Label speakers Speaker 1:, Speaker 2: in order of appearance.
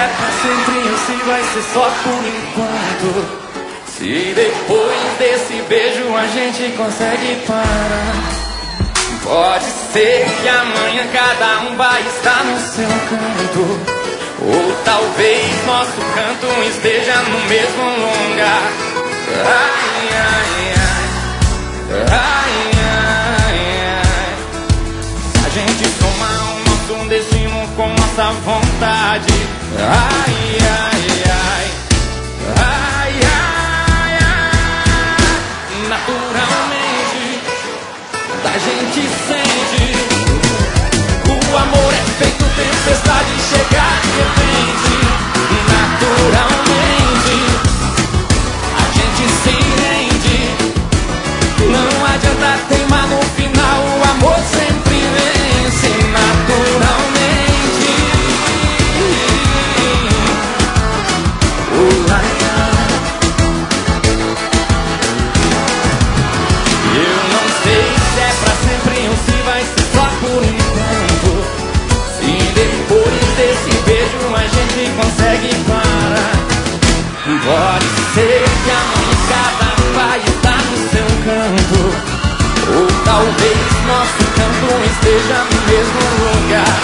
Speaker 1: é pra sempre ou se vai ser só por enquanto. Se depois desse beijo a gente consegue parar, pode ser que amanhã cada um vai estar no seu canto, ou talvez nosso canto esteja no mesmo lugar. Ai, ai, ai, ai, ai, ai. A gente soma o nosso destino com nossa vontade. Ai, ai, ai, ai, ai, ai. Naturalmente a gente sente. O amor é feito tempestade, chegar de repente. Naturalmente a gente se rende. Não adianta teimar, no final o amor sempre vence. Naturalmente. Eu não sei se é pra sempre ou se vai ser só por enquanto. Se depois desse beijo a gente consegue parar, pode ser que amanhã cada um vai estar no seu canto, ou talvez nosso canto esteja no mesmo lugar.